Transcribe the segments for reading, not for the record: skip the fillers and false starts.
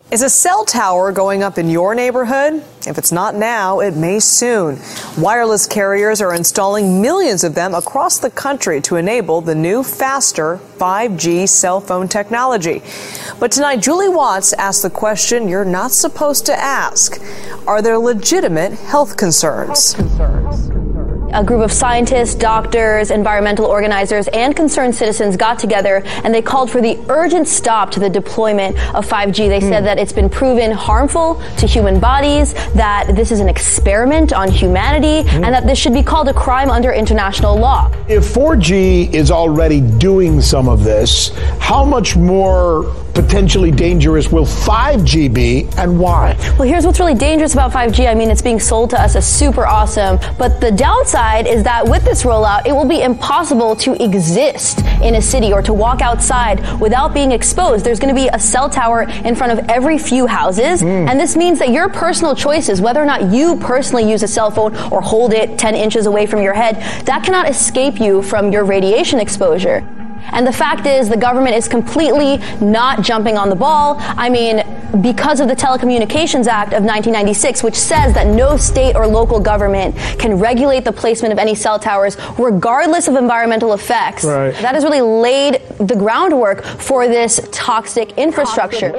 Is a cell tower going up in your neighborhood? If it's not now, it may soon. Wireless carriers are installing millions of them across the country to enable the new, faster 5G cell phone technology. But tonight, Julie Watts asked the question you're not supposed to ask. Are there legitimate health concerns? A group of scientists, doctors, environmental organizers, and concerned citizens got together and they called for the urgent stop to the deployment of 5G. They said that it's been proven harmful to human bodies, that this is an experiment on humanity, and that this should be called a crime under international law. If 4G is already doing some of this, how much more potentially dangerous will 5G be, and why? Well, here's what's really dangerous about 5G. I mean, it's being sold to us as super awesome, but the downside is that with this rollout, it will be impossible to exist in a city or to walk outside without being exposed. There's going to be a cell tower in front of every few houses, and this means that your personal choices, whether or not you personally use a cell phone or hold it 10 inches away from your head, that cannot escape you from your radiation exposure. And the fact is, the government is completely not jumping on the ball. I mean, because of the Telecommunications Act of 1996, which says that no state or local government can regulate the placement of any cell towers, regardless of environmental effects. Right. That has really laid the groundwork for this toxic infrastructure.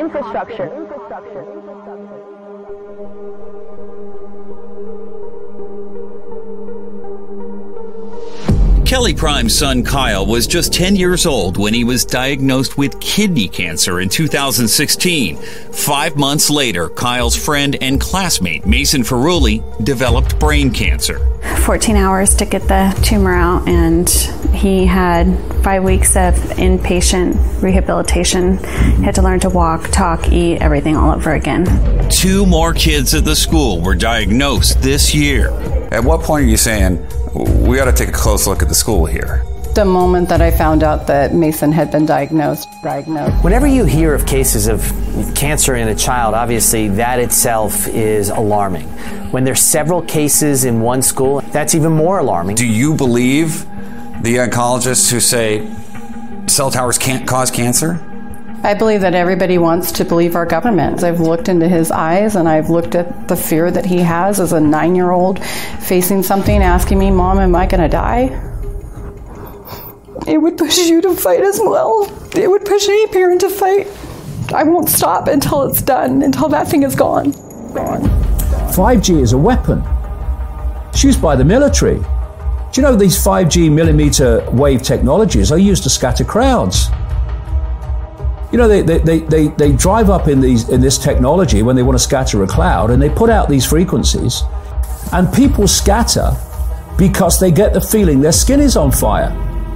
Kelly Prime's son Kyle was just 10 years old when he was diagnosed with kidney cancer in 2016. 5 months later, Kyle's friend and classmate Mason Ferrulli developed brain cancer. 14 hours to get the tumor out, and he had 5 weeks of inpatient rehabilitation. He had to learn to walk, talk, eat, everything all over again. 2 more kids at the school were diagnosed this year. At what point are you saying, we ought to take a close look at the school here? The moment that I found out that Mason had been diagnosed. Whenever you hear of cases of cancer in a child, obviously that itself is alarming. When there's several cases in one school, that's even more alarming. Do you believe the oncologists who say cell towers can't cause cancer? I believe that everybody wants to believe our government. I've looked into his eyes and I've looked at the fear that he has as a 9-year-old facing something, asking me, Mom, am I going to die? It would push you to fight as well. It would push any parent to fight. I won't stop until it's done, until that thing is gone. 5G is a weapon. It's used by the military. Do you know these 5G millimeter wave technologies are used to scatter crowds? You know, they drive up in this technology when they want to scatter a cloud, and they put out these frequencies, and people scatter because they get the feeling their skin is on fire.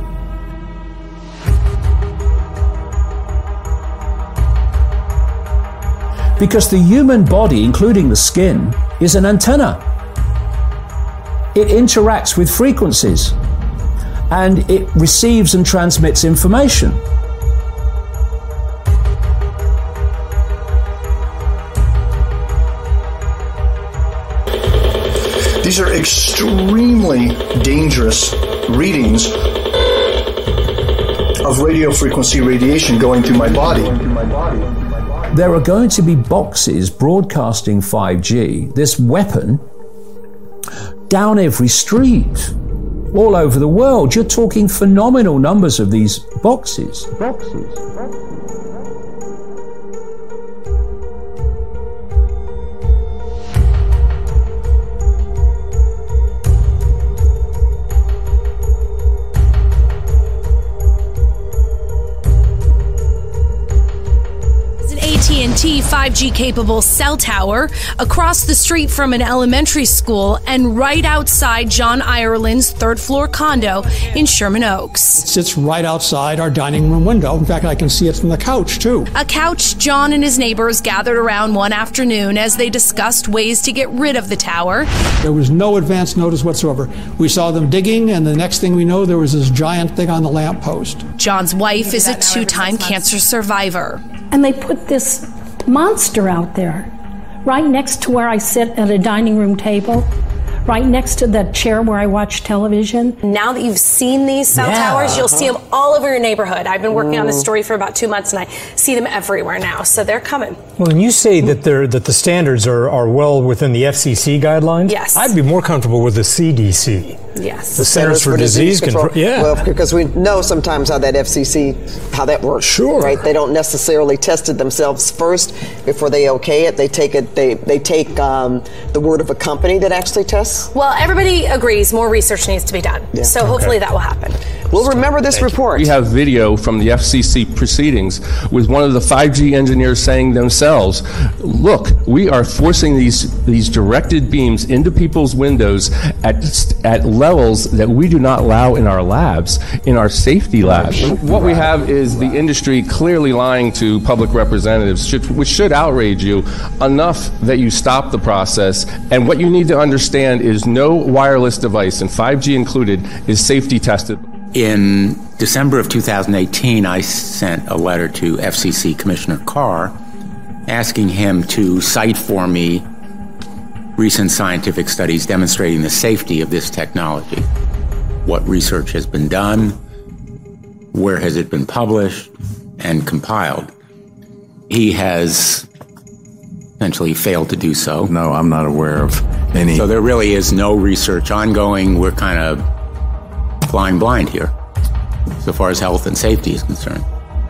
Because the human body, including the skin, is an antenna. It interacts with frequencies, and it receives and transmits information. These are extremely dangerous readings of radio frequency radiation going through my body. There are going to be boxes broadcasting 5G, this weapon, down every street, all over the world. You're talking phenomenal numbers of these boxes. AT&T 5G-capable cell tower across the street from an elementary school and right outside John Ireland's third-floor condo in Sherman Oaks. It sits right outside our dining room window. In fact, I can see it from the couch, too. A couch John and his neighbors gathered around one afternoon as they discussed ways to get rid of the tower. There was no advance notice whatsoever. We saw them digging, and the next thing we know, there was this giant thing on the lamppost. John's wife is a 2-time cancer survivor. And they put this monster out there, right next to where I sit at a dining room table, right next to the chair where I watch television. Now that you've seen these cell towers, you'll see them all over your neighborhood. I've been working on this story for about 2 months, and I see them everywhere now. So they're coming. Well, when you say that the standards are well within the FCC guidelines, yes, I'd be more comfortable with the CDC. Yes, the Centers for Disease Control. Yeah, well, because we know sometimes how that FCC, how that works. Sure, right? They don't necessarily test it themselves first before they okay it. They take it. They take the word of a company that actually tests. Well, everybody agrees more research needs to be done. Yeah. So hopefully that will happen. We'll remember this report. We have video from the FCC proceedings with one of the 5G engineers saying themselves, look, we are forcing these directed beams into people's windows at levels that we do not allow in our labs, in our safety labs. What we have is the industry clearly lying to public representatives, which should outrage you enough that you stop the process. And what you need to understand is no wireless device, and 5G included, is safety tested. In December of 2018, I sent a letter to FCC Commissioner Carr asking him to cite for me recent scientific studies demonstrating the safety of this technology. What research has been done, where has it been published and compiled. He has essentially failed to do so. No, I'm not aware of any. So there really is no research ongoing. We're kind of flying blind here, so far as health and safety is concerned.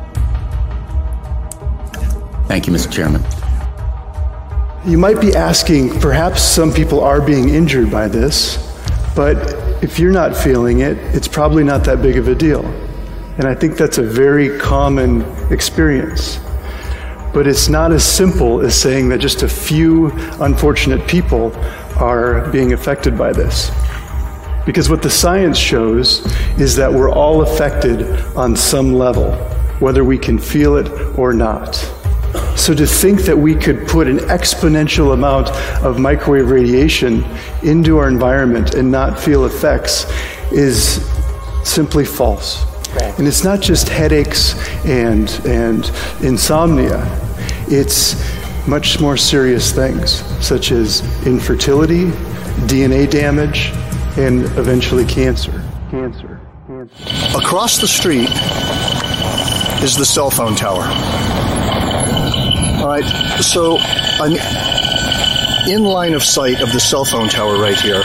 Thank you, Mr. Chairman. You might be asking, perhaps some people are being injured by this, but if you're not feeling it, it's probably not that big of a deal. And I think that's a very common experience. But it's not as simple as saying that just a few unfortunate people are being affected by this. Because what the science shows is that we're all affected on some level, whether we can feel it or not. So to think that we could put an exponential amount of microwave radiation into our environment and not feel effects is simply false. And it's not just headaches and insomnia. It's much more serious things, such as infertility, DNA damage, and eventually cancer. Across the street is the cell phone tower. All right, so I'm in line of sight of the cell phone tower right here.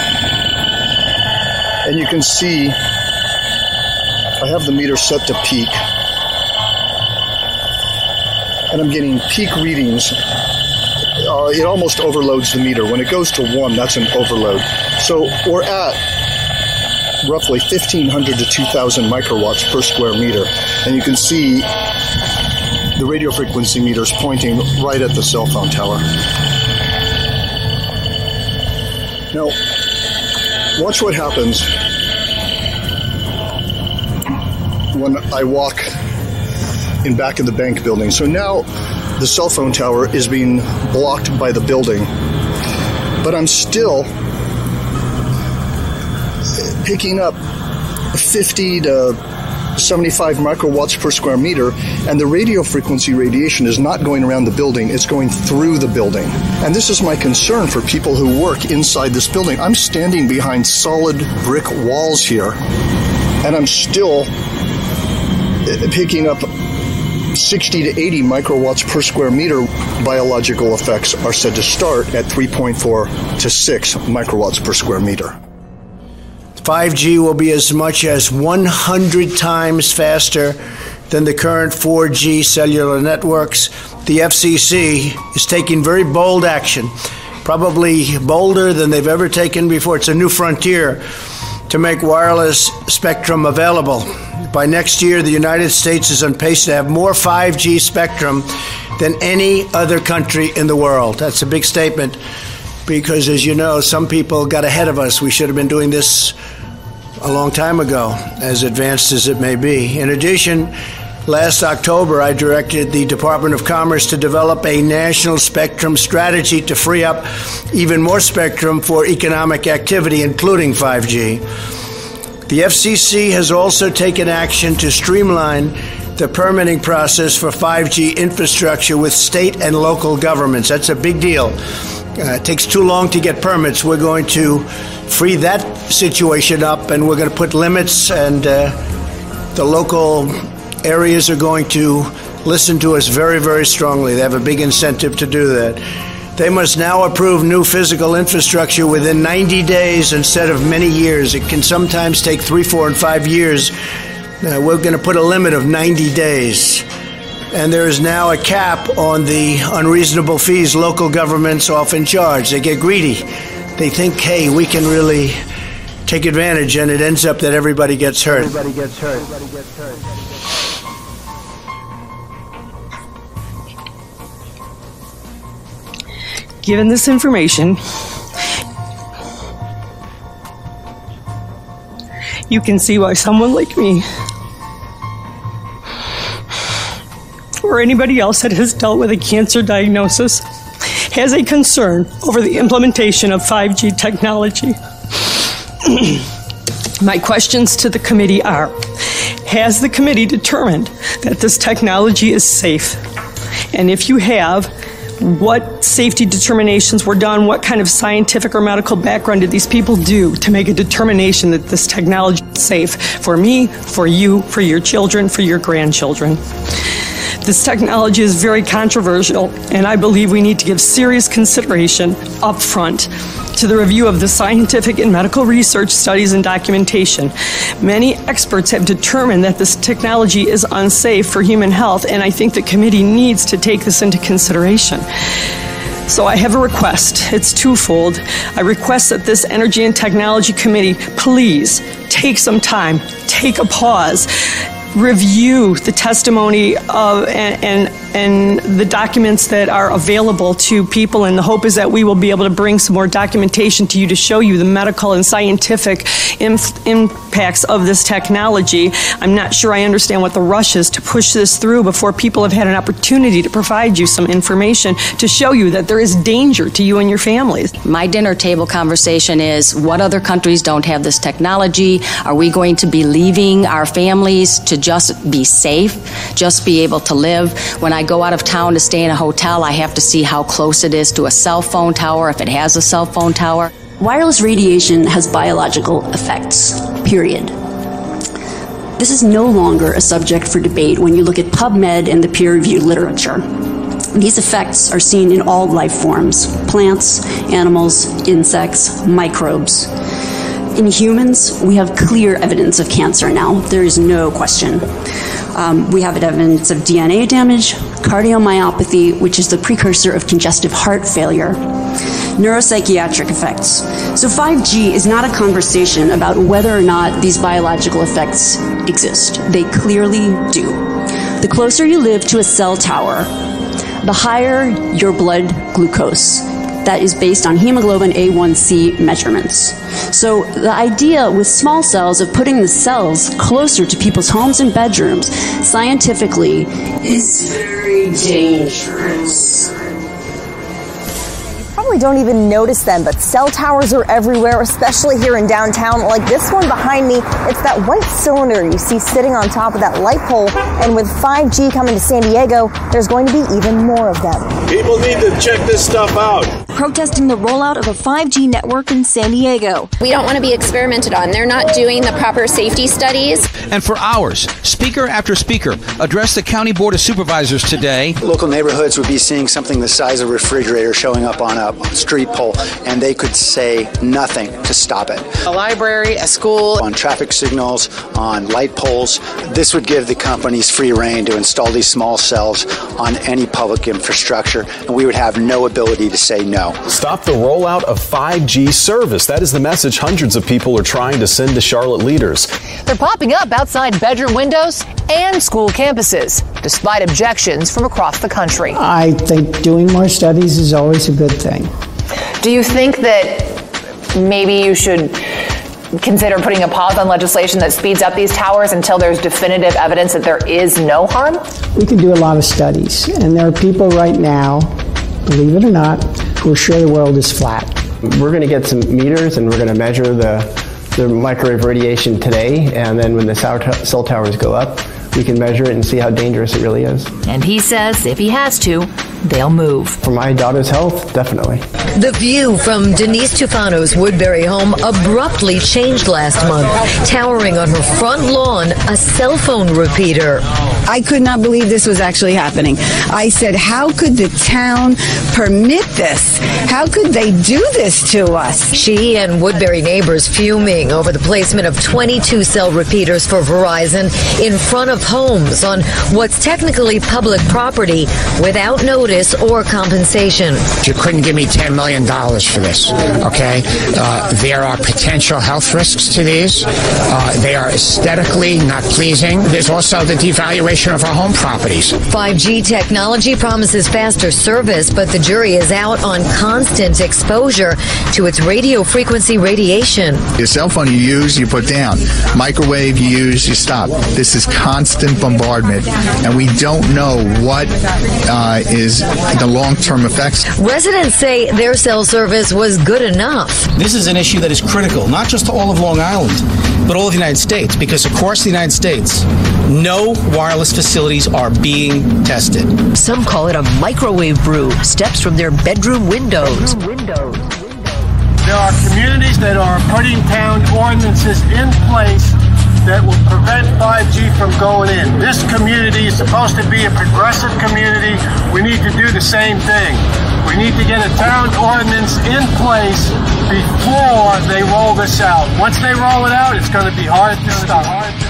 And you can see I have the meter set to peak. And I'm getting peak readings. It almost overloads the meter. When it goes to 1, that's an overload. So we're at roughly 1,500 to 2,000 microwatts per square meter. And you can see the radio frequency meters pointing right at the cell phone tower. Now, watch what happens when I walk in back of the bank building. So now the cell phone tower is being blocked by the building, but I'm still picking up 50 to 75 microwatts per square meter, and the radio frequency radiation is not going around the building, it's going through the building. And this is my concern for people who work inside this building. I'm standing behind solid brick walls here, and I'm still picking up 60 to 80 microwatts per square meter. Biological effects are said to start at 3.4 to 6 microwatts per square meter. 5G will be as much as 100 times faster than the current 4G cellular networks. The FCC is taking very bold action, probably bolder than they've ever taken before. It's a new frontier to make wireless spectrum available. By next year, the United States is on pace to have more 5G spectrum than any other country in the world. That's a big statement because, as you know, some people got ahead of us. We should have been doing this a long time ago, as advanced as it may be. In addition, last October, I directed the Department of Commerce to develop a national spectrum strategy to free up even more spectrum for economic activity, including 5G. The FCC has also taken action to streamline the permitting process for 5G infrastructure with state and local governments. That's a big deal it takes too long to get permits. We're going to free that situation up, and we're going to put limits, and the local areas are going to listen to us very, very strongly. They have a big incentive to do that. They must now approve new physical infrastructure within 90 days instead of many years. It can sometimes take 3, 4, and 5 years. We're going to put a limit of 90 days. And there is now a cap on the unreasonable fees local governments often charge. They get greedy. They think, hey, we can really take advantage, and it ends up that everybody gets hurt. Given this information, you can see why someone like me, or anybody else that has dealt with a cancer diagnosis, has a concern over the implementation of 5G technology. My questions to the committee are, has the committee determined that this technology is safe? And if you have, what safety determinations were done? What kind of scientific or medical background did these people do to make a determination that this technology is safe for me, for you, for your children, for your grandchildren? This technology is very controversial, and I believe we need to give serious consideration up front to the review of the scientific and medical research studies and documentation. Many experts have determined that this technology is unsafe for human health, and I think the committee needs to take this into consideration. So I have a request. It's twofold. I request that this Energy and Technology Committee please take some time, take a pause, review the testimony of and the documents that are available to people, and the hope is that we will be able to bring some more documentation to you to show you the medical and scientific impacts of this technology. I'm not sure I understand what the rush is to push this through before people have had an opportunity to provide you some information to show you that there is danger to you and your families. My dinner table conversation is, what other countries don't have this technology? Are we going to be leaving our families to just be safe, just be able to live? When I go out of town to stay in a hotel, I have to see how close it is to a cell phone tower, if it has a cell phone tower. Wireless radiation has biological effects, period. This is no longer a subject for debate when you look at PubMed and the peer-reviewed literature. These effects are seen in all life forms: plants, animals, insects, microbes. In humans, we have clear evidence of cancer now. There is no question. We have evidence of DNA damage, cardiomyopathy, which is the precursor of congestive heart failure, neuropsychiatric effects. So 5G is not a conversation about whether or not these biological effects exist. They clearly do. The closer you live to a cell tower, the higher your blood glucose. That is based on hemoglobin A1C measurements. So the idea with small cells of putting the cells closer to people's homes and bedrooms scientifically is very dangerous. Probably don't even notice them, but cell towers are everywhere, especially here in downtown. Like this one behind me, it's that white cylinder you see sitting on top of that light pole. And with 5G coming to San Diego, there's going to be even more of them. People need to check this stuff out. Protesting the rollout of a 5G network in San Diego. We don't want to be experimented on. They're not doing the proper safety studies. And for hours, speaker after speaker addressed the County Board of Supervisors today. Local neighborhoods would be seeing something the size of a refrigerator showing up on a street pole, and they could say nothing to stop it. A library, a school. On traffic signals, on light poles. This would give the companies free rein to install these small cells on any public infrastructure, and we would have no ability to say no. Stop the rollout of 5G service. That is the message hundreds of people are trying to send to Charlotte leaders. They're popping up outside bedroom windows and school campuses, despite objections from across the country. I think doing more studies is always a good thing. Do you think that maybe you should consider putting a pause on legislation that speeds up these towers until there's definitive evidence that there is no harm? We can do a lot of studies, and there are people right now, believe it or not, who are sure the world is flat. We're going to get some meters, and we're going to measure the microwave radiation today, and then when the cell towers go up, we can measure it and see how dangerous it really is. And he says if he has to, they'll move. For my daughter's health, definitely. The view from Denise Tufano's Woodbury home abruptly changed last month. Towering on her front lawn, a cell phone repeater. I could not believe this was actually happening. I said, how could the town permit this? How could they do this to us? She and Woodbury neighbors fuming over the placement of 22 cell repeaters for Verizon in front of homes on what's technically public property without notice or compensation. You couldn't give me $10 million for this, okay? There are potential health risks to these. They are aesthetically not pleasing. There's also the devaluation of our home properties. 5G technology promises faster service, but the jury is out on constant exposure to its radio frequency radiation. Your cell phone you use, you put down. Microwave you use, you stop. This is constant bombardment, and we don't know what is the long-term effects. Residents say their cell service was good enough. This is an issue that is critical, not just to all of Long Island, but all of the United States, because across the United States, no wireless facilities are being tested. Some call it a microwave brew, steps from their bedroom windows. There are communities that are putting town ordinances in place that will prevent 5G from going in. This community is supposed to be a progressive community. We need to do the same thing. We need to get a town ordinance in place before they roll this out. Once they roll it out, it's going to be hard to stop.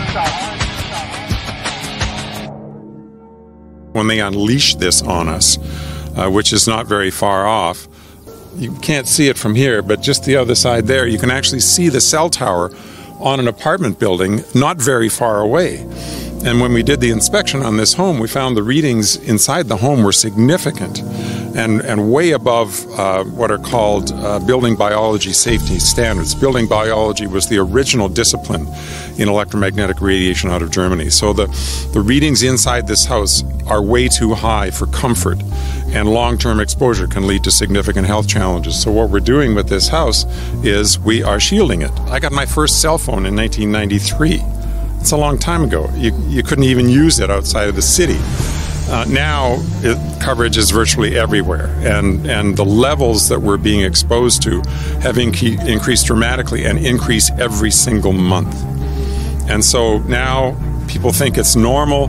When they unleash this on us, which is not very far off, you can't see it from here, but just the other side there, you can actually see the cell tower on an apartment building not very far away. And when we did the inspection on this home, we found the readings inside the home were significant and way above what are called building biology safety standards. Building biology was the original discipline in electromagnetic radiation out of Germany. So the readings inside this house are way too high for comfort, and long-term exposure can lead to significant health challenges. So what we're doing with this house is we are shielding it. I got my first cell phone in 1993. It's a long time ago. You couldn't even use it outside of the city. Now, coverage is virtually everywhere, and the levels that we're being exposed to have increased dramatically and increase every single month. And so now people think it's normal.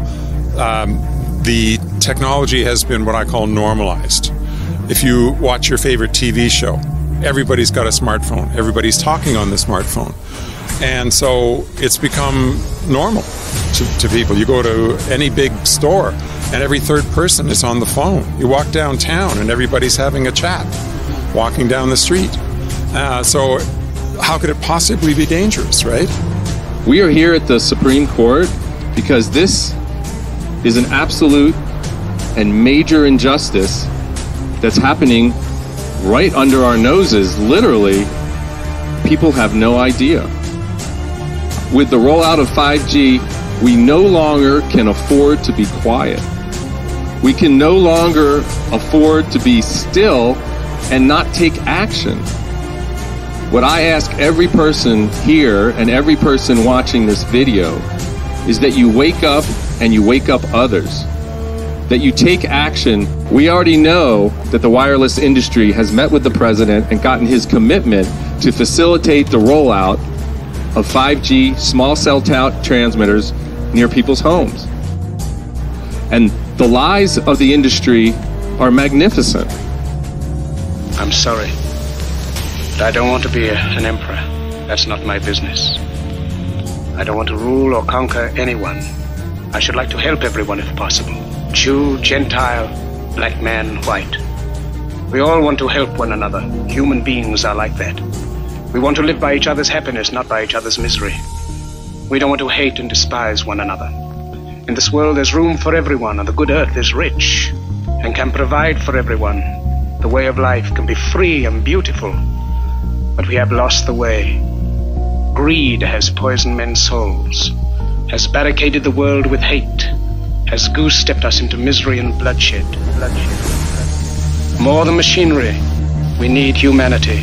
The technology has been what I call normalized. If you watch your favorite TV show, everybody's got a smartphone. Everybody's talking on the smartphone. And so it's become normal to people. You go to any big store and every third person is on the phone. You walk downtown and everybody's having a chat, walking down the street. So how could it possibly be dangerous, right? We are here at the Supreme Court because this is an absolute and major injustice that's happening right under our noses. Literally, people have no idea. With the rollout of 5G, we no longer can afford to be quiet. We can no longer afford to be still and not take action. What I ask every person here and every person watching this video is that you wake up and you wake up others. That you take action. We already know that the wireless industry has met with the president and gotten his commitment to facilitate the rollout of 5G small cell transmitters near people's homes. And the lies of the industry are magnificent. I'm sorry, but I don't want to be an emperor. That's not my business. I don't want to rule or conquer anyone. I should like to help everyone if possible. Jew, Gentile, black man, white. We all want to help one another. Human beings are like that. We want to live by each other's happiness, not by each other's misery. We don't want to hate and despise one another. In this world, there's room for everyone, and the good earth is rich and can provide for everyone. The way of life can be free and beautiful, but we have lost the way. Greed has poisoned men's souls, has barricaded the world with hate, has goose-stepped us into misery and bloodshed. More than machinery, we need humanity.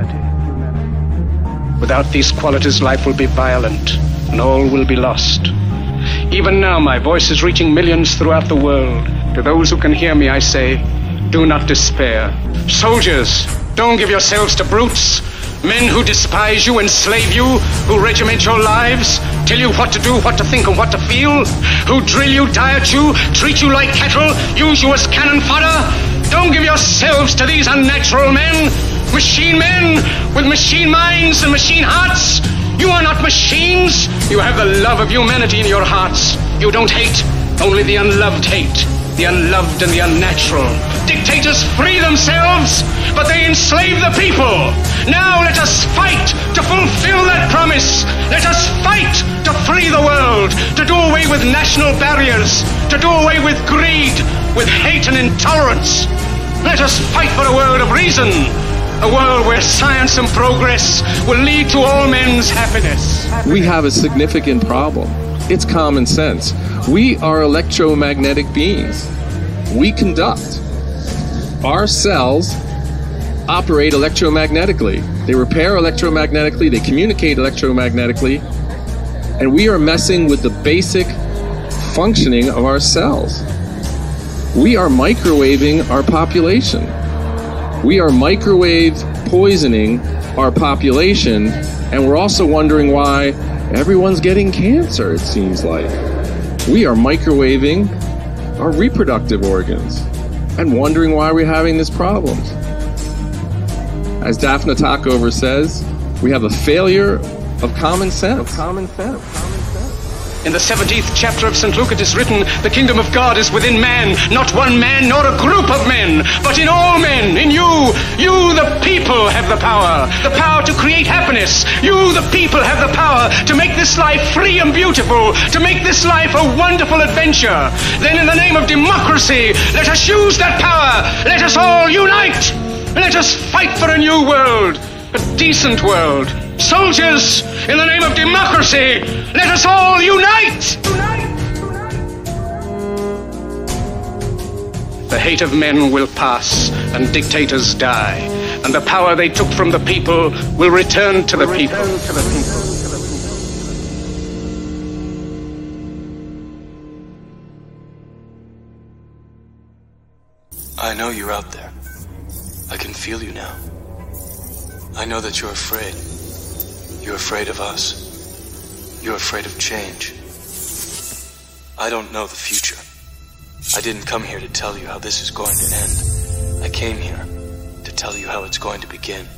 Without these qualities, life will be violent, and all will be lost. Even now, my voice is reaching millions throughout the world. To those who can hear me, I say, Do not despair. Soldiers, don't give yourselves to brutes. Men who despise you, enslave you, who regiment your lives, tell you what to do, what to think, and what to feel, who drill you, diet you, treat you like cattle, use you as cannon fodder. Don't give yourselves to these unnatural men with machine minds and machine hearts. You are not machines. You have the love of humanity in your hearts. You don't hate, only the unloved hate. The unloved and the unnatural. Dictators free themselves, but they enslave the people. Now let us fight to fulfill that promise. Let us fight to free the world, to do away with national barriers, to do away with greed, with hate and intolerance. Let us fight for a world of reason, a world where science and progress will lead to all men's happiness. We have a significant problem. It's common sense. We are electromagnetic beings. We conduct. Our cells operate electromagnetically. They repair electromagnetically, they communicate electromagnetically, and we are messing with the basic functioning of our cells. We are microwaving our population. We are microwave poisoning our population, and we're also wondering why everyone's getting cancer, it seems like. We are microwaving our reproductive organs and wondering why we're having this problem. As Daphne Talkover says, we have a failure of common sense. In the 17th chapter of St. Luke it is written, the kingdom of God is within man, not one man nor a group of men, but in all men, in you. You, the people, have the power to create happiness. You, the people, have the power to make this life free and beautiful, to make this life a wonderful adventure. Then in the name of democracy, let us use that power. Let us all unite. Let us fight for a new world, a decent world. Soldiers, in the name of democracy, let us all unite! The hate of men will pass, and dictators die, and the power they took from the people will return to the people. I know you're out there. I can feel you now. I know that you're afraid. You're afraid of us. You're afraid of change. I don't know the future. I didn't come here to tell you how this is going to end. I came here to tell you how it's going to begin.